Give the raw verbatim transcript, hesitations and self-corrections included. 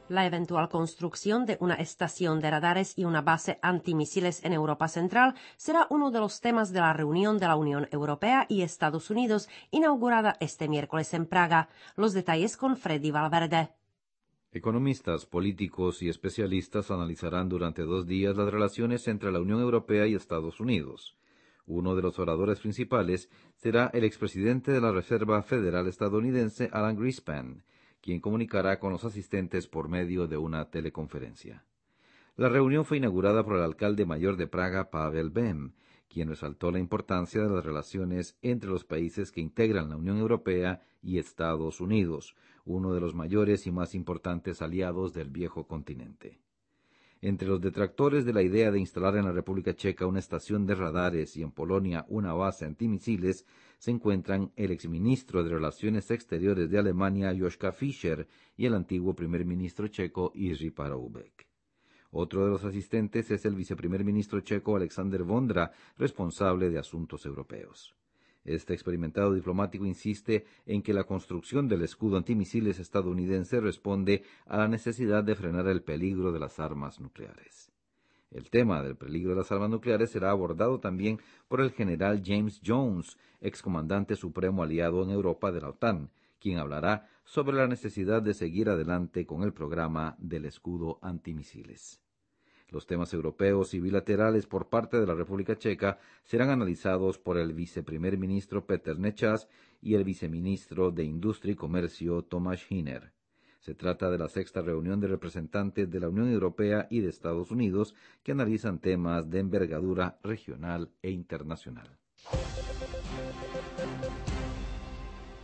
La eventual construcción de una estación de radares y una base antimisiles en Europa Central será uno de los temas de la reunión de la Unión Europea y Estados Unidos inaugurada este miércoles en Praga. Los detalles con Freddy Valverde. Economistas, políticos y especialistas analizarán durante dos días las relaciones entre la Unión Europea y Estados Unidos. Uno de los oradores principales será el expresidente de la Reserva Federal estadounidense, Alan Greenspan, quien comunicará con los asistentes por medio de una teleconferencia. La reunión fue inaugurada por el alcalde mayor de Praga, Pavel Bem, quien resaltó la importancia de las relaciones entre los países que integran la Unión Europea y Estados Unidos, uno de los mayores y más importantes aliados del viejo continente. Entre los detractores de la idea de instalar en la República Checa una estación de radares y en Polonia una base antimisiles se encuentran el exministro de Relaciones Exteriores de Alemania, Joschka Fischer, y el antiguo primer ministro checo, Jiří Paroubek. Otro de los asistentes es el viceprimer ministro checo Alexander Vondra, responsable de asuntos europeos. Este experimentado diplomático insiste en que la construcción del escudo antimisiles estadounidense responde a la necesidad de frenar el peligro de las armas nucleares. El tema del peligro de las armas nucleares será abordado también por el general James Jones, excomandante supremo aliado en Europa de la OTAN, quien hablará sobre la necesidad de seguir adelante con el programa del escudo antimisiles. Los temas europeos y bilaterales por parte de la República Checa serán analizados por el viceprimer ministro Petr Nečas y el viceministro de Industria y Comercio Tomáš Hüner. Se trata de la sexta reunión de representantes de la Unión Europea y de Estados Unidos que analizan temas de envergadura regional e internacional.